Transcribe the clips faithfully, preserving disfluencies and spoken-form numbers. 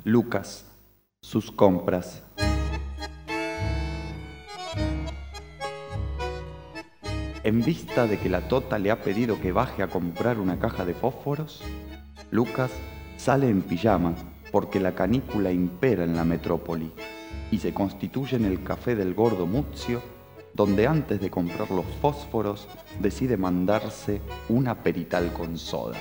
Lucas, sus compras. En vista de que la Tota le ha pedido que baje a comprar una caja de fósforos, Lucas sale en pijama porque la canícula impera en la metrópoli y se constituye en el café del gordo Muzio, donde antes de comprar los fósforos decide mandarse una perital con soda.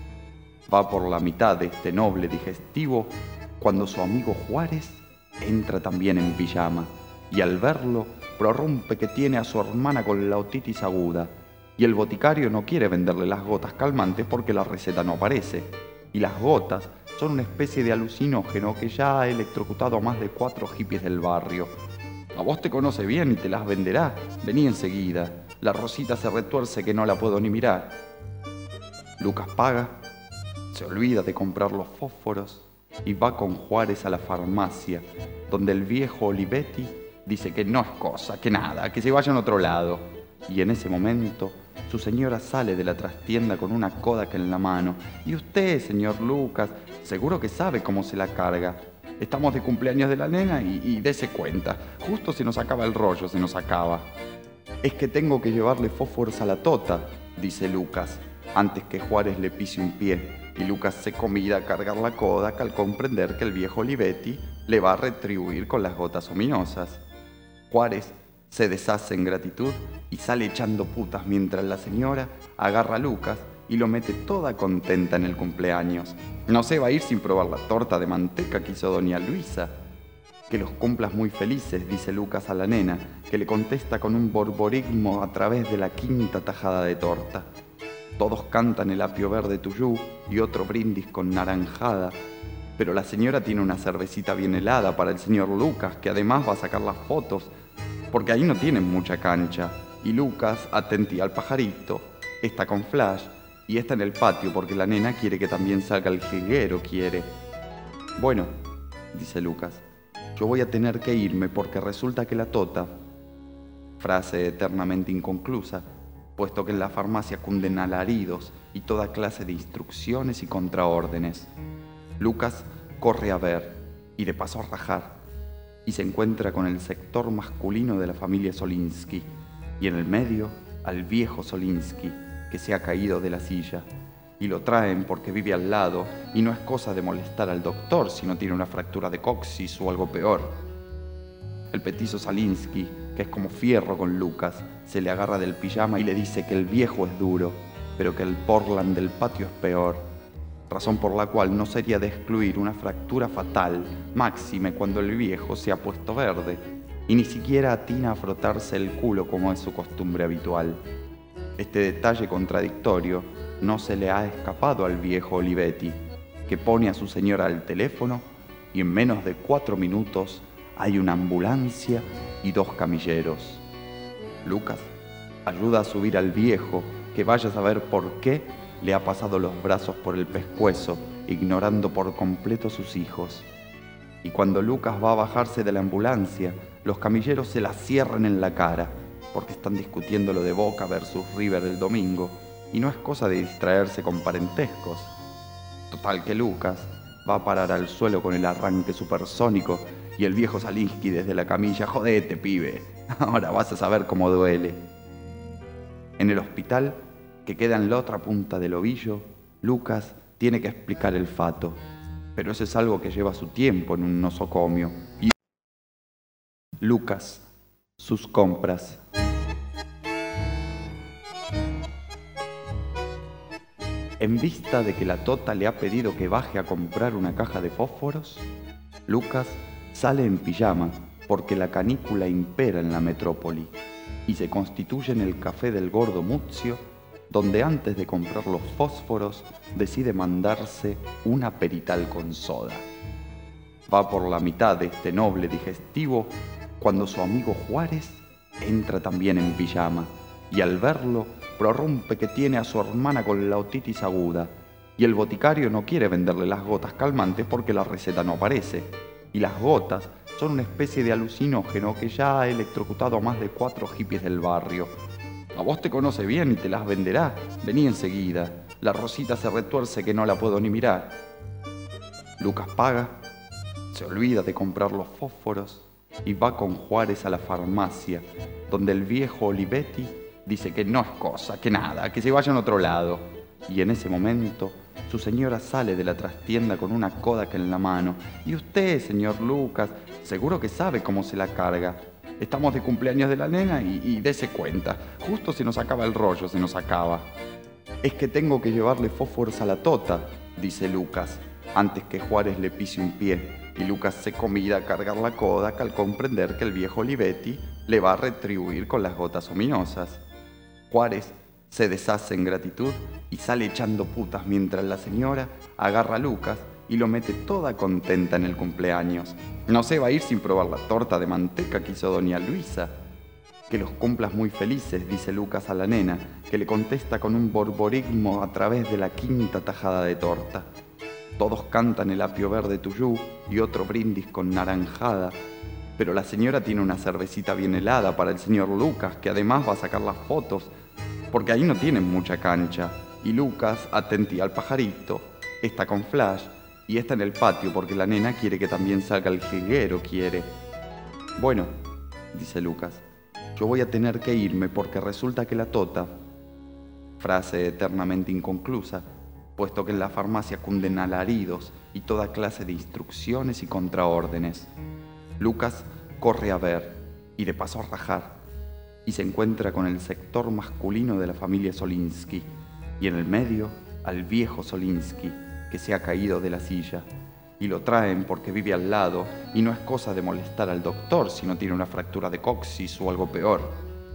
Va por la mitad de este noble digestivo cuando su amigo Juárez entra también en pijama y al verlo prorrumpe que tiene a su hermana con la otitis aguda y el boticario no quiere venderle las gotas calmantes porque la receta no aparece y las gotas son una especie de alucinógeno que ya ha electrocutado a más de cuatro hippies del barrio. A vos te conoce bien y te las venderá. Vení enseguida. La Rosita se retuerce que no la puedo ni mirar. Lucas paga, se olvida de comprar los fósforos y va con Juárez a la farmacia, donde el viejo Olivetti dice que no es cosa, que nada, que se vayan a otro lado. Y en ese momento su señora sale de la trastienda con una Kodak en la mano. Y usted, señor Lucas, seguro que sabe cómo se la carga. Estamos de cumpleaños de la nena y, y dese cuenta. Justo se nos acaba el rollo, se nos acaba. Es que tengo que llevarle fósforos a la Tota, dice Lucas, antes que Juárez le pise un pie. Y Lucas se comida a cargar la Kodak al comprender que el viejo Olivetti le va a retribuir con las gotas ominosas. Juárez se deshace en gratitud y sale echando putas mientras la señora agarra a Lucas y lo mete toda contenta en el cumpleaños. No se va a ir sin probar la torta de manteca que hizo doña Luisa. Que los cumplas muy felices, dice Lucas a la nena, que le contesta con un borborismo a través de la quinta tajada de torta. Todos cantan el apio verde tuyú y otro brindis con naranjada, pero la señora tiene una cervecita bien helada para el señor Lucas, que además va a sacar las fotos, porque ahí no tienen mucha cancha. Y Lucas, atenti al pajarito, está con flash y está en el patio porque la nena quiere que también salga el jilguero, quiere. Bueno, dice Lucas, yo voy a tener que irme porque resulta que la Tota, frase eternamente inconclusa, puesto que en la farmacia cunden alaridos y toda clase de instrucciones y contraórdenes. Lucas corre a ver y de paso a rajar y se encuentra con el sector masculino de la familia Solinsky y en el medio al viejo Solinsky que se ha caído de la silla y lo traen porque vive al lado y no es cosa de molestar al doctor si no tiene una fractura de coxis o algo peor. El petizo Solinsky, que es como fierro con Lucas, se le agarra del pijama y le dice que el viejo es duro, pero que el Portland del patio es peor, razón por la cual no sería de excluir una fractura fatal, máxime cuando el viejo se ha puesto verde, y ni siquiera atina a frotarse el culo como es su costumbre habitual. Este detalle contradictorio no se le ha escapado al viejo Olivetti, que pone a su señora al teléfono y en menos de cuatro minutos hay una ambulancia y dos camilleros. Lucas ayuda a subir al viejo, que vaya a saber por qué le ha pasado los brazos por el pescuezo, ignorando por completo a sus hijos. Y cuando Lucas va a bajarse de la ambulancia, los camilleros se la cierran en la cara, porque están discutiendo lo de Boca versus River el domingo, y no es cosa de distraerse con parentescos. Total que Lucas va a parar al suelo con el arranque supersónico y el viejo Solinsky desde la camilla, jodete, pibe, ahora vas a saber cómo duele. En el hospital, que queda en la otra punta del ovillo, Lucas tiene que explicar el fato, pero eso es algo que lleva su tiempo en un nosocomio. Y Lucas, sus compras. En vista de que la Tota le ha pedido que baje a comprar una caja de fósforos, Lucas sale en pijama porque la canícula impera en la metrópoli y se constituye en el café del gordo Muzio, donde antes de comprar los fósforos decide mandarse una perital con soda. Va por la mitad de este noble digestivo cuando su amigo Juárez entra también en pijama y al verlo prorrumpe que tiene a su hermana con la otitis aguda y el boticario no quiere venderle las gotas calmantes porque la receta no aparece y las gotas son una especie de alucinógeno que ya ha electrocutado a más de cuatro hippies del barrio. A vos te conoce bien y te las venderá. Vení enseguida. La Rosita se retuerce que no la puedo ni mirar. Lucas paga, se olvida de comprar los fósforos y va con Juárez a la farmacia, donde el viejo Olivetti dice que no es cosa, que nada, que se vayan a otro lado. Y en ese momento su señora sale de la trastienda con una Kodak en la mano. Y usted, señor Lucas, seguro que sabe cómo se la carga. Estamos de cumpleaños de la nena y, y dese cuenta. Justo se nos acaba el rollo, se nos acaba. Es que tengo que llevarle fósforos a la tota, dice Lucas, antes que Juárez le pise un pie. Y Lucas se comida a cargar la Kodak al comprender que el viejo Olivetti le va a retribuir con las gotas ominosas. Juárez se deshace en gratitud y sale echando putas mientras la señora agarra a Lucas y lo mete toda contenta en el cumpleaños. No se va a ir sin probar la torta de manteca que hizo doña Luisa. Que los cumplas muy felices, dice Lucas a la nena, que le contesta con un borborismo a través de la quinta tajada de torta. Todos cantan el apio verde tuyú y otro brindis con naranjada, pero la señora tiene una cervecita bien helada para el señor Lucas, que además va a sacar las fotos, porque ahí no tienen mucha cancha. Y Lucas, atentí al pajarito, está con flash y está en el patio porque la nena quiere que también salga el jilguero, quiere. Bueno, dice Lucas, yo voy a tener que irme porque resulta que la tota, frase eternamente inconclusa, puesto que en la farmacia cunden alaridos y toda clase de instrucciones y contraórdenes. Lucas corre a ver y de paso a rajar, y se encuentra con el sector masculino de la familia Solinsky, y en el medio al viejo Solinsky, que se ha caído de la silla, y lo traen porque vive al lado, y no es cosa de molestar al doctor si no tiene una fractura de coxis o algo peor.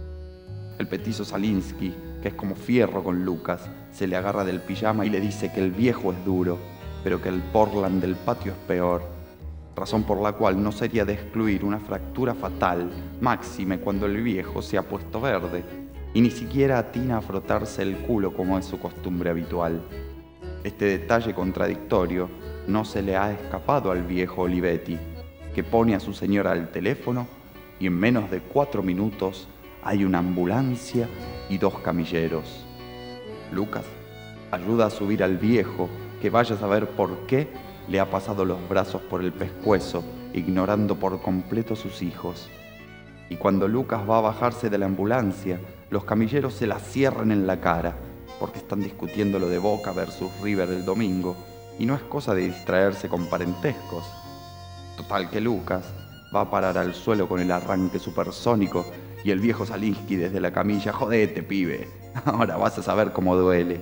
El petizo Solinsky, que es como fierro con Lucas, se le agarra del pijama y le dice que el viejo es duro, pero que el Portland del patio es peor, razón por la cual no sería de excluir una fractura fatal, máxime cuando el viejo se ha puesto verde, y ni siquiera atina a frotarse el culo como es su costumbre habitual. Este detalle contradictorio no se le ha escapado al viejo Olivetti, que pone a su señora al teléfono y en menos de cuatro minutos hay una ambulancia y dos camilleros. Lucas ayuda a subir al viejo, que vaya a saber por qué le ha pasado los brazos por el pescuezo, ignorando por completo a sus hijos. Y cuando Lucas va a bajarse de la ambulancia, los camilleros se la cierran en la cara, porque están discutiendo lo de Boca versus River el domingo, y no es cosa de distraerse con parentescos. Total que Lucas va a parar al suelo con el arranque supersónico y el viejo Solinsky desde la camilla, jodete, pibe, ahora vas a saber cómo duele.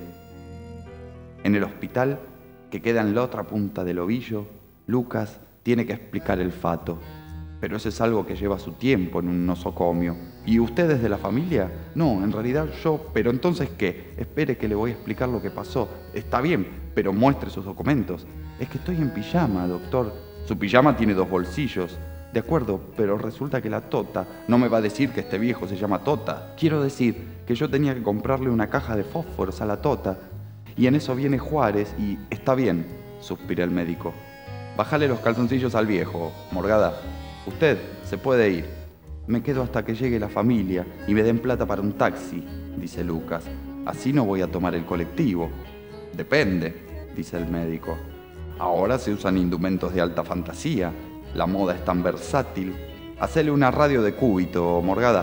En el hospital, que queda en la otra punta del ovillo, Lucas tiene que explicar el fato. Pero eso es algo que lleva su tiempo en un nosocomio. ¿Y ustedes de la familia? No, en realidad yo, pero entonces ¿qué? Espere que le voy a explicar lo que pasó. Está bien, pero muestre sus documentos. Es que estoy en pijama, doctor. Su pijama tiene dos bolsillos. De acuerdo, pero resulta que la tota no me va a decir que este viejo se llama Tota. Quiero decir que yo tenía que comprarle una caja de fósforos a la tota. Y en eso viene Juárez y... Está bien, suspira el médico. Bájale los calzoncillos al viejo, Morgada. Usted se puede ir. Me quedo hasta que llegue la familia y me den plata para un taxi, dice Lucas. Así no voy a tomar el colectivo. Depende, dice el médico. Ahora se usan indumentos de alta fantasía. La moda es tan versátil. Hacele una radio de cúbito, Morgada.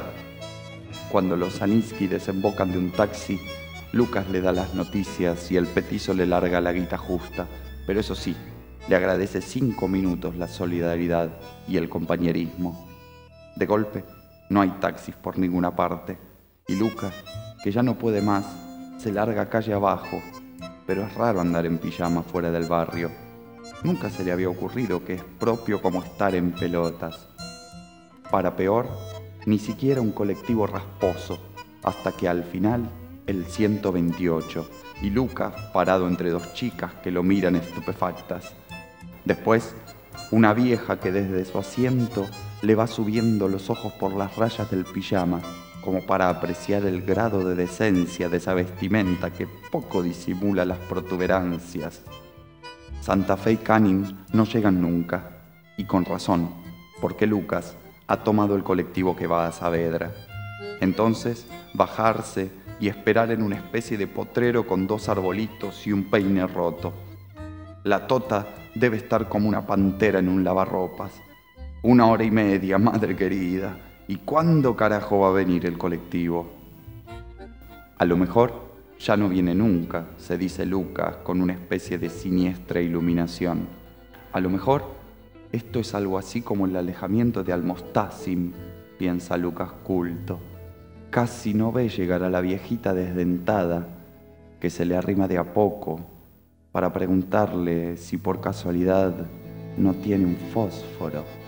Cuando los Solinsky desembocan de un taxi, Lucas le da las noticias y el petizo le larga la guita justa. Pero eso sí, le agradece cinco minutos la solidaridad y el compañerismo. De golpe, no hay taxis por ninguna parte, y Lucas, que ya no puede más, se larga calle abajo, pero es raro andar en pijama fuera del barrio. Nunca se le había ocurrido que es propio como estar en pelotas. Para peor, ni siquiera un colectivo rasposo, hasta que al final el ciento veintiocho, y Lucas parado entre dos chicas que lo miran estupefactas. Después, una vieja que desde su asiento le va subiendo los ojos por las rayas del pijama, como para apreciar el grado de decencia de esa vestimenta que poco disimula las protuberancias. Santa Fe y Canning no llegan nunca, y con razón, porque Lucas ha tomado el colectivo que va a Saavedra. Entonces, bajarse y esperar en una especie de potrero con dos arbolitos y un peine roto. La tota debe estar como una pantera en un lavarropas. Una hora y media, madre querida. ¿Y cuándo carajo va a venir el colectivo? A lo mejor ya no viene nunca, se dice Lucas con una especie de siniestra iluminación. A lo mejor esto es algo así como el alejamiento de Almostacim, piensa Lucas culto. Casi no ve llegar a la viejita desdentada que se le arrima de a poco para preguntarle si por casualidad no tiene un fósforo.